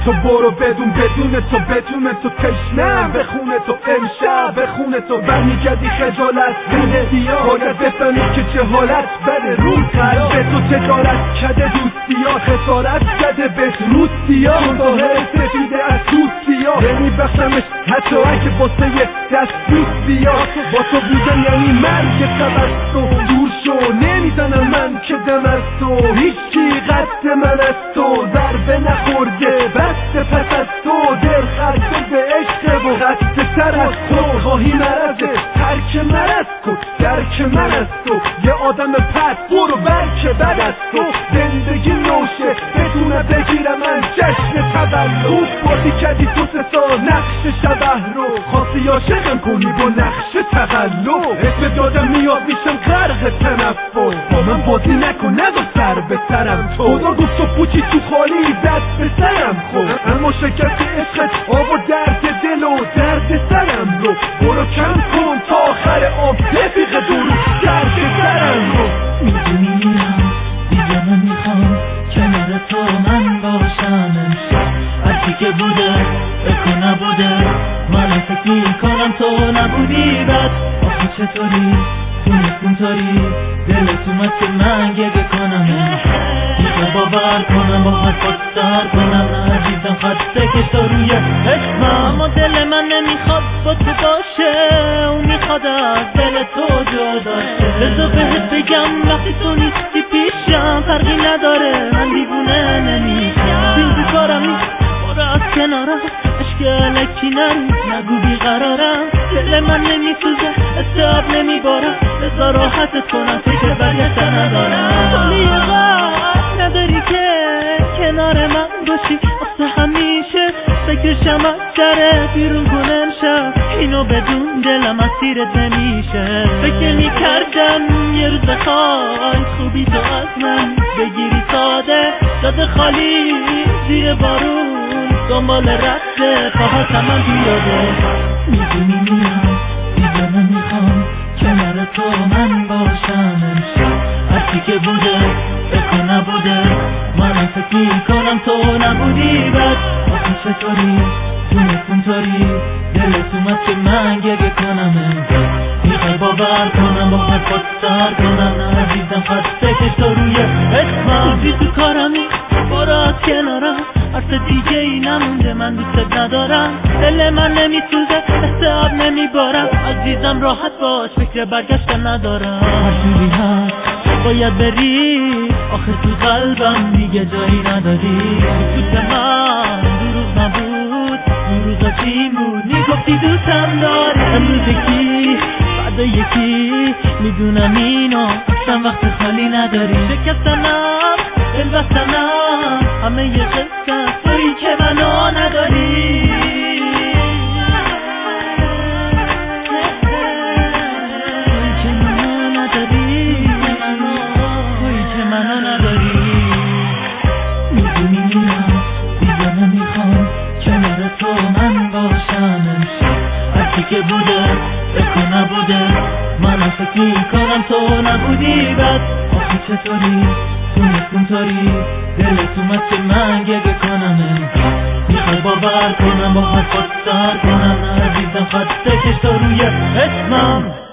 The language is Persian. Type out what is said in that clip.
تو برو بدون بدون تو تشنم به خونه تو امشب به خونه تو برمیگردی خجالت بده باید بفهمی که چه حالت بده روی قلب تو تجارت کده دوستیا خسارت کده به روسیا چون ظاهر سفیده از دوستیا نمیبخشمش حتی اگه واسه یه دست دوستیا با تو بودن یعنی مرگ تبست و دور شو نمیزنم من که دم از تو هیچی قد من از تو ضربه نخورده بسته پس از تو دل خرده به عشق و قصد سر از تو خواهی مرزه ترک مرز کن درک من از تو یه آدم پس برو برکه بد از تو زندگی نوشه بدونه بگیرم من جشن تولد بازی کردی تو سه سال نقش شبه رو خواستی عاشقم کنی با نقش تقلب اسم دادم میاد میشم غرق تنفر با من بازی نکن نذار سر به سرم تو خدا گفت تو پوچی تو خالی دست به سرم خود اما شکست عشقت آب و درد دل و درد سرم رو برو کم کن تا آخر آب رفیق دورو درد سرم رو میدونی میرم دیگه نمیخوام کنار تو من باشم امشب هرچی که بوده بکن نبوده من فکر میکنم تو نبودی بد آخه چطوری اینطوری دلت اومد که من گریه کنم میخوای باور کنم با حرفات سر کنم عزیزم خسته که تو روی اسمم اما دل من نمیخواد با تو باشه اون میخواد از دل تو جدا شه بذار بهت بگم وقتی تو نیستی پیشم فرقی نداره من دیوونه نمیشم دیدی کارم نیست برو از کنارم عشق الکی نگو بیقرارم دل من نمیسوزه استعاب نمیبارم بذار راحتت کنم فکر برگشت ندارم تو لیاقت نداری که کنار من باشی واسه همیشه فکرشم از سره بیرون کنم شب اینو بدون دلم اسیرت نمیشه فکر میکردم یه روز بخوای خوبی تو از من بگیری ساده خالی زیر بارون دنبال رد پاهات من بیاده میدونی میرم دیگه نمیخوام کنار تو من باشم امشب هرچی که بوده بکن نبوده من فکر میکنم تو نبودی بد آخه چطوری اینطوری دلت اومد که من گریه کنم امشب میخوای باور کنم با حرفات سر کنم عزیزم خسته که تو روی اسمم بودی تو کارمی برو از کنارم حرف دیگه ای نمونده من دوست ندارم دل من نمیسوزه استعاب نمیبارم عزیزم راحت باش فکر برگشت ندارم هر جوری هست باید بری آخه تو قلبم دیگه جایی نداری تو من دروغ نبود دروغ چی بود میگفتی دوستم داری امروز یکی بعد یکی میدونم اینو اصلا وقت خالی نداری شکستنم دل بستنم همه یه قصه تویی که منو نداری میدونی میرم دیگه نمیخوام کنار تو من باشم امشب هرچی که بوده بکن نبوده من فکر میکنم تو نبودی بد آخه چطوری اینطوری دلت اومد که من گریه کنم امشب میخوای باور کنم با حرفات سر کنم عزیزم خسته که تو روی اسمم